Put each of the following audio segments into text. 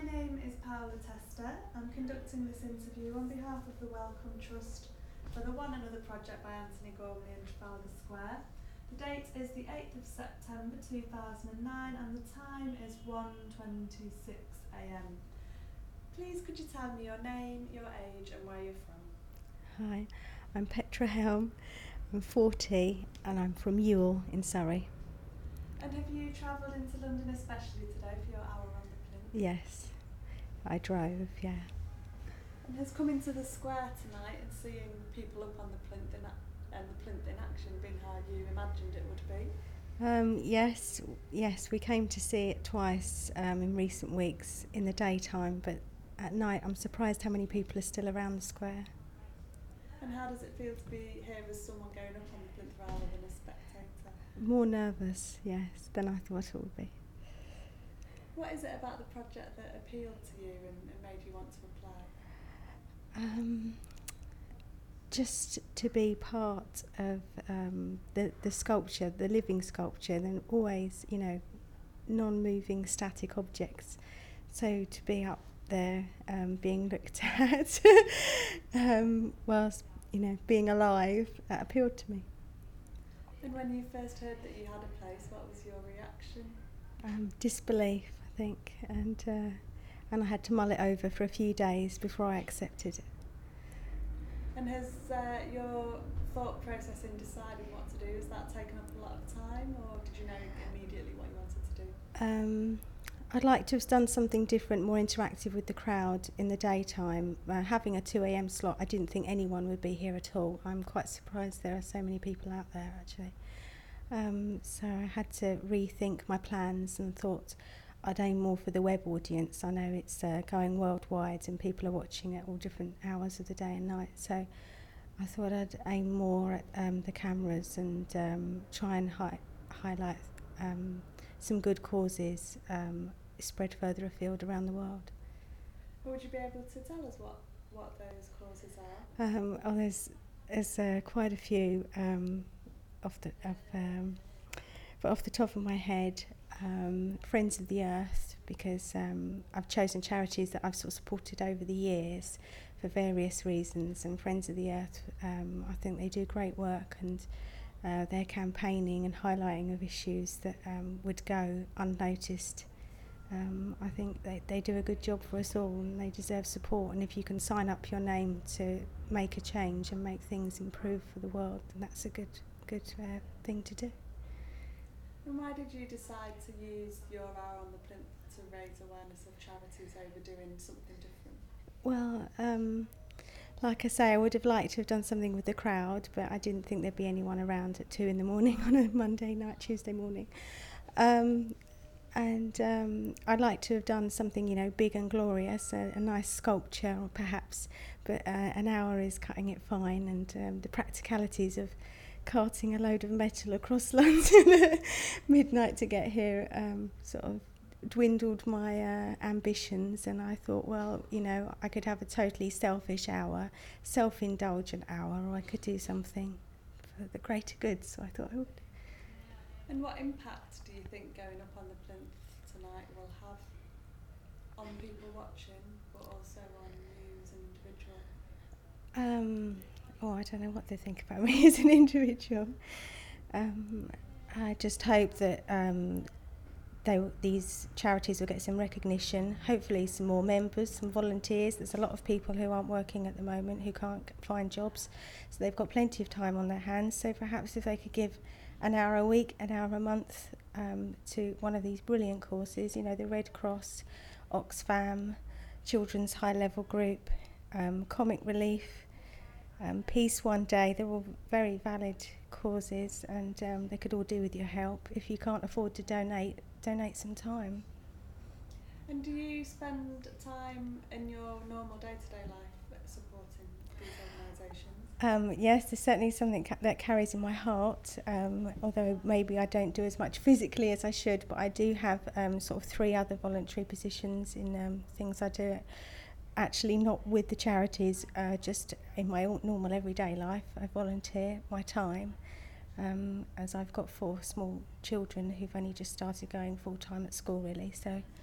name is Paola Testa. I'm conducting this interview on behalf of the Wellcome Trust for the One Another project by Anthony Gormley in Trafalgar Square. The date is the 8th of September 2009 and the time is 1:26 a.m. Please could you tell me your name, your age and where you're from? Hi, I'm Petra Helm, I'm 40 and I'm from Ewell in Surrey. And have you travelled into London especially today for your hour on the plinth? Yes, I drove, yeah. And has coming to the square tonight and seeing people up on the plinth and the plinth in action been how you imagined it would be? Yes, we came to see it twice in recent weeks in the daytime, but at night I'm surprised how many people are still around the square. And how does it feel to be here as someone going up on the plinth rather than a spectator? More nervous, yes, than I thought it would be. What is it about the project that appealed to you and made you want to apply? Just to be part of the sculpture, the living sculpture, then always, non-moving static objects. So to be up there being looked at whilst, being alive, that appealed to me. And when you first heard that you had a place, what was your reaction? Disbelief, I think, and I had to mull it over for a few days before I accepted it. And has your thought process in deciding what to do, has that taken up a lot of time, or did you know immediately what you wanted to do? I'd like to have done something different, more interactive with the crowd in the daytime. Having a 2 a.m. slot, I didn't think anyone would be here at all. I'm quite surprised there are so many people out there, actually. So I had to rethink my plans and thought I'd aim more for the web audience. I know it's going worldwide and people are watching at all different hours of the day and night. So I thought I'd aim more at the cameras and try and highlight some good causes spread further afield around the world. Would you be able to tell us what those causes are? There's quite a few off the top of my head. Friends of the Earth, because I've chosen charities that I've sort of supported over the years for various reasons, and Friends of the Earth, I think they do great work, and their campaigning and highlighting of issues that would go unnoticed. I think they do a good job for us all and they deserve support, and if you can sign up your name to make a change and make things improve for the world, then that's a good thing to do. And why did you decide to use your hour on the plinth to raise awareness of charities over doing something different? Well, like I say, I would have liked to have done something with the crowd, but I didn't think there'd be anyone around at 2 a.m. on a Monday night, Tuesday morning. I'd like to have done something, big and glorious, a nice sculpture or perhaps, but an hour is cutting it fine, and the practicalities of carting a load of metal across London at midnight to get here sort of dwindled my ambitions, and I thought, well, I could have a totally selfish hour, self-indulgent hour, or I could do something for the greater good, so I thought I would. And what impact do you think going up on the plinth tonight will have on people watching, but also on you as an individual? I don't know what they think about me as an individual. I just hope that these charities will get some recognition, hopefully some more members, some volunteers. There's a lot of people who aren't working at the moment who can't find jobs, so they've got plenty of time on their hands. So perhaps if they could give an hour a week, an hour a month to one of these brilliant courses, the Red Cross, Oxfam, Children's High Level Group, Comic Relief, Peace One Day, they're all very valid causes, and they could all do with your help. If you can't afford to donate some time. And do you spend time in your normal day-to-day life supporting these organisations? Yes, there's certainly something that carries in my heart, although maybe I don't do as much physically as I should, but I do have sort of 3 other voluntary positions in things I do, actually not with the charities, just in my normal everyday life. I volunteer my time, as I've got 4 small children who've only just started going full-time at school, really, so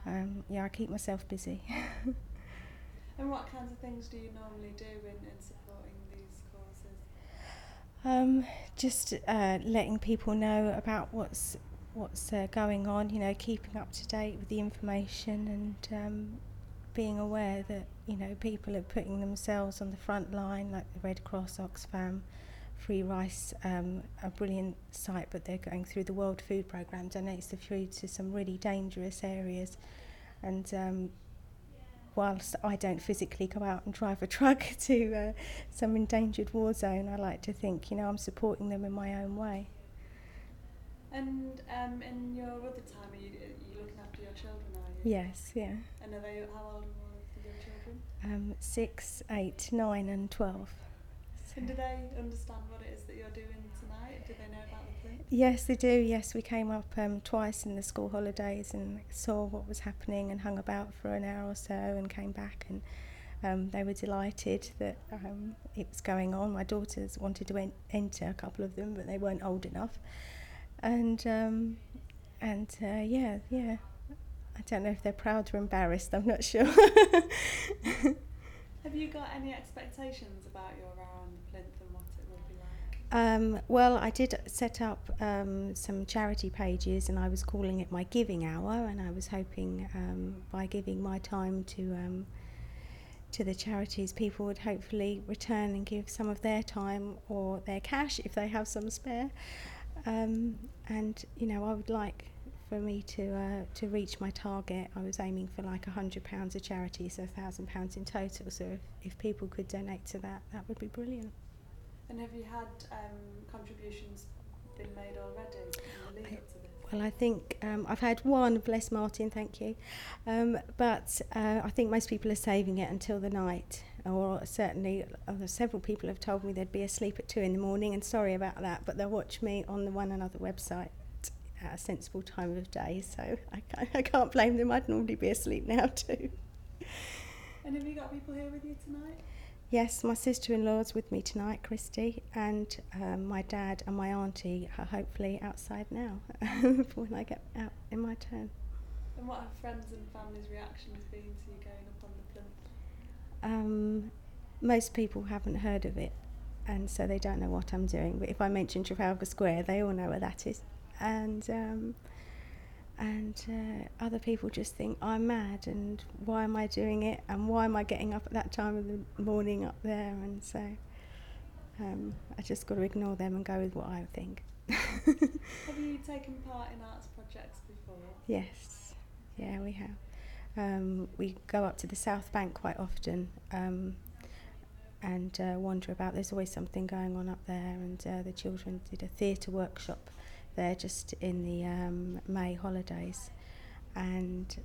I keep myself busy. And what kinds of things do you normally do in supporting these causes? Just letting people know about what's going on, keeping up to date with the information, and being aware that, people are putting themselves on the front line, like the Red Cross, Oxfam, Free Rice, a brilliant site, but they're going through the World Food Programme, donates the food to some really dangerous areas. And whilst I don't physically go out and drive a truck to some endangered war zone, I like to think, I'm supporting them in my own way. And in your other time, are you looking after your children, are you? Yes, yeah. And how old are all of your children? 6, 8, 9 and 12. And do they understand what it is that you're doing tonight? Do they know about the plinth? Yes, they do. Yes, we came up twice in the school holidays and saw what was happening and hung about for an hour or so and came back, and they were delighted that it was going on. My daughters wanted to enter, a couple of them, but they weren't old enough. And yeah. I don't know if they're proud or embarrassed, I'm not sure. Have you got any expectations about your hour on the plinth and what it will be like? Well, I did set up some charity pages, and I was calling it my giving hour, and I was hoping by giving my time to the charities, people would hopefully return and give some of their time or their cash if they have some spare. And I would like for me to reach my target. I was aiming for like £100 a charity, so £1,000 in total. So if people could donate to that, that would be brilliant. And have you had contributions been made already in the lead up to this? Well, I think I've had one, bless Martin, thank you. But I think most people are saving it until the night. Or certainly several people have told me they'd be asleep at 2 a.m, and sorry about that, but they'll watch me on the One Another website at a sensible time of day, so I can't blame them. I'd normally be asleep now too. And have you got people here with you tonight? Yes, my sister-in-law's with me tonight, Christy, and my dad and my auntie are hopefully outside now for when I get out in my turn. And what have friends and family's reactions been to you going up on the plinth? Most people haven't heard of it, and so they don't know what I'm doing. But if I mention Trafalgar Square, they all know where that is. And other people just think I'm mad, and why am I doing it, and why am I getting up at that time of the morning up there? And so I just got to ignore them and go with what I think. Have you taken part in arts projects before? Yes, yeah, we have. We go up to the South Bank quite often and wander about. There's always something going on up there, and the children did a theatre workshop there just in the May holidays, and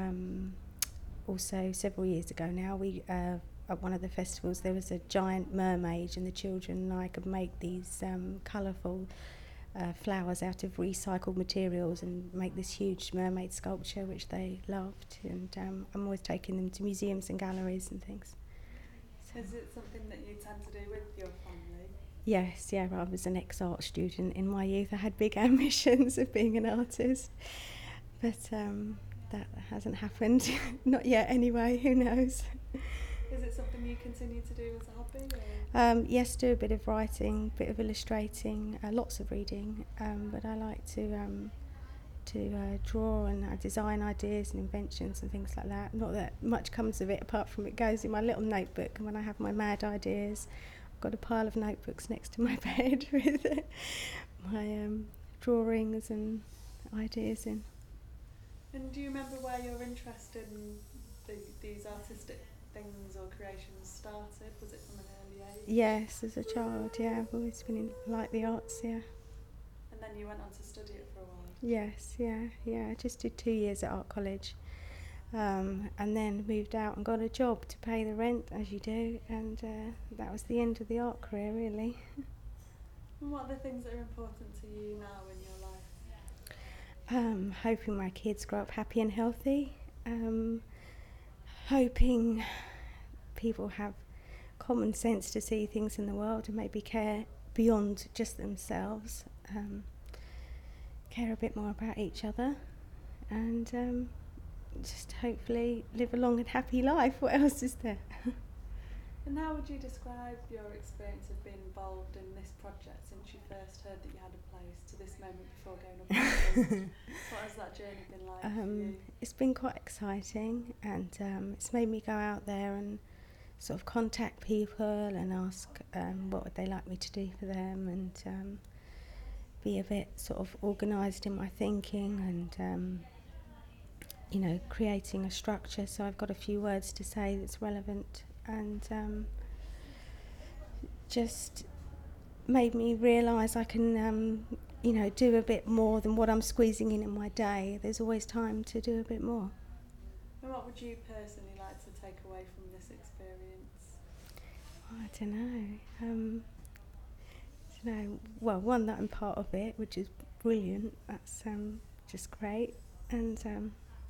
also several years ago now we at one of the festivals there was a giant mermaid, and the children and I could make these colourful flowers out of recycled materials and make this huge mermaid sculpture which they loved, and I'm always taking them to museums and galleries and things. So is it something that you tend to do with your family? Yes, yeah, I was an ex-art student in my youth. I had big ambitions of being an artist, but that hasn't happened. Not yet anyway, who knows. Is it something you continue to do as a hobby? Or? Yes, do a bit of writing, a bit of illustrating, lots of reading, but I like to draw and design ideas and inventions and things like that. Not that much comes of it apart from it goes in my little notebook, and when I have my mad ideas, got a pile of notebooks next to my bed with my drawings and ideas in. And do you remember where your interest in these artistic things or creations started? Was it from an early age? Yes, as a child, yeah. I've always been in the arts, yeah. And then you went on to study it for a while? Yes, yeah. I just did 2 years at art college. And then moved out and got a job to pay the rent, as you do, and that was the end of the art career, really. And what are the things that are important to you now in your life? Hoping my kids grow up happy and healthy, hoping people have common sense to see things in the world and maybe care beyond just themselves, care a bit more about each other, and just hopefully live a long and happy life. What else is there? And how would you describe your experience of being involved in this project since you first heard that you had a place to this moment before going up on stage? What has that journey been like for you? It's been quite exciting, and it's made me go out there and sort of contact people and ask what would they like me to do for them, and be a bit sort of organised in my thinking, and you know, creating a structure so I've got a few words to say that's relevant, and just made me realise I can you know, do a bit more than what I'm squeezing in my day. There's always time to do a bit more. And what would you personally like to take away from this experience? I don't know. Well, one, that I'm part of it, which is brilliant. That's just great, and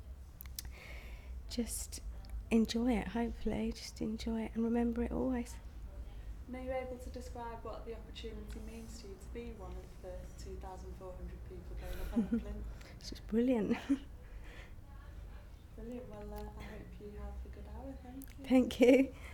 just enjoy it. Hopefully, just enjoy it and remember it always. And are you able to describe what the opportunity means to you to be one of the 2,400 people going up on the plinth? It's just brilliant. Brilliant. Well, I hope you have a good hour. Thank you. Thank you.